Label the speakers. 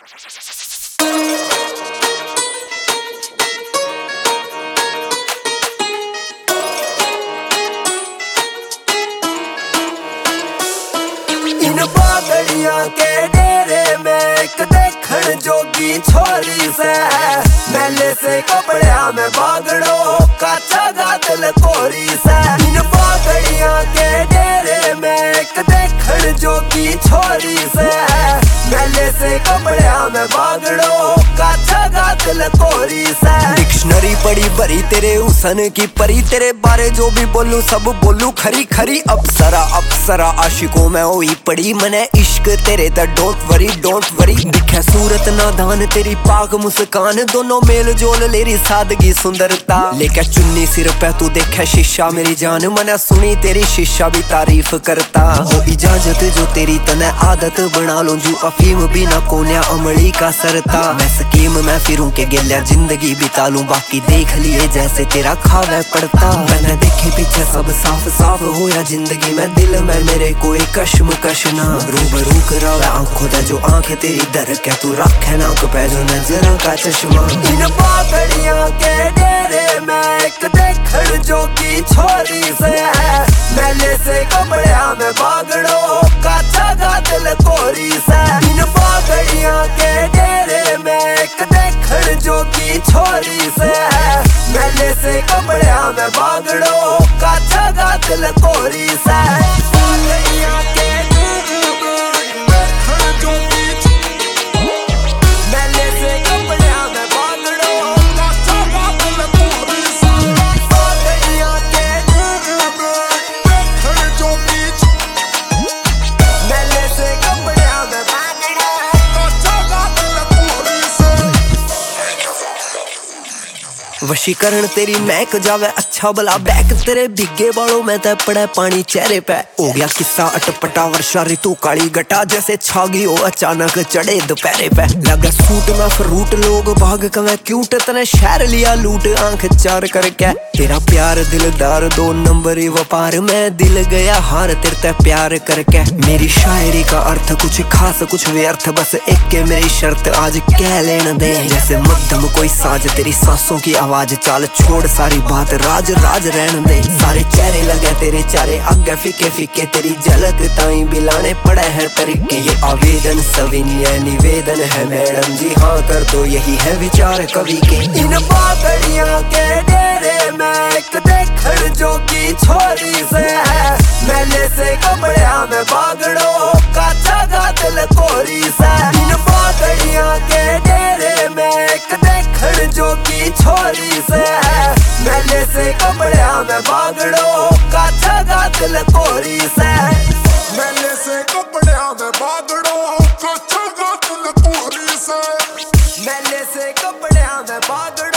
Speaker 1: इन बागड़ियां के डेरे में एक देखण जोगी छोरी से, मेले से कपड़िया में बागड़ो काचा गादल कोरी से। इन बागड़ियां के डेरे में एक देखण जोगी छोरी से, मेले से कपड़िया में बागड़ो काचा गादल कोरी से। डिक्शनरी पड़ी भरी तेरे हुसन की परी, तेरे बारे जो भी बोलूं सब बोलूं खरी खरी। अप्सरा अप्सरा आशिकों में हुई पड़ी, मने इश्क तेरे दा डोंट वरी। दिखे सूरत नादान तेरी पाक मुस्कान, दोनों मेल जोल लेरी सादगी सुंदरता। लेके चुन्नी सिर पे तू देखे शीशा मेरी जान, मने सुनी तेरी शीशा भी तारीफ करता। हो इजाजत जो तेरी तने आदत बना लूं, जू अफीम भी ना कोन्या अमली का सरता। मैं स्कीम में फिरूं के गेल्या जिंदगी बिता लूं, बाकी देख लिए जैसे तेरा खावे पड़ता। मैंने देखे पीछे सब साफ साफ होया जिंदगी में, दिल में मेरे कोई कश्मकश ना। रूबरू करावे आंखों दा जो आंख तेरी दर के, तू रखे ना पे जो नजरों का चश्मा। इन बागड़ियां के डेरे में एक देखण जोगी छोरी से, मेले से कपड़िया में बागड़ो काचा गादल कोरी से। इन बागड़ियां के डेरे में एक देखण जोगी छोरी से, मेले से कपड़िया में बागड़ो काचा गादल कोरी से। बागड़ियां के वशीकरण तेरी महक जावे अच्छा भला बैक, तेरे भीगे बालों में ते पड़े पानी चेहरे पे। हो गया किस्सा अटपटा वर्षा ऋतु काली गटा, जैसे छागी हो अचानक चढ़े दोपहरे पे। लगे सूट में फ्रूट लोग भाग कवे क्यूट, तने शहर लिया लूट आंख चार करके। तेरा प्यार दिलदार दो नंबरी व्यापार में, दिल गया हार तेरे ते प्यार करके। मेरी शायरी का अर्थ कुछ खास कुछ व्यर्थ, बस एक के मेरी शर्त आज कह लेने दे। जैसे मध्यम कोई साज तेरी सांसों की आवाज, चाल छोड़ सारी बात राज राज रहने दे। सारे चेहरे लगे तेरे चारे आगे फीके फीके, तेरी झलक ताई बिलाने पड़े हैं तरीके। ये आवेदन सविनय निवेदन है मैडम जी, हाँ कर दो यही है विचार कवि के। इन बागड़ियां के डेरे में एक देखण जोगी छोरी से, मेले से कपड़िया में बागड़ो काचा गादल कोरी से। इन बागड़ियां के डेरे में एक देखण जोगी छोरी से, मेले से कपड़िया में बागड़ो काचा गादल कोरी से।
Speaker 2: मेले से कपड़िया में बागड़ो काचा गादल कोरी से।
Speaker 1: मेले से कपड़िया में बागड़ो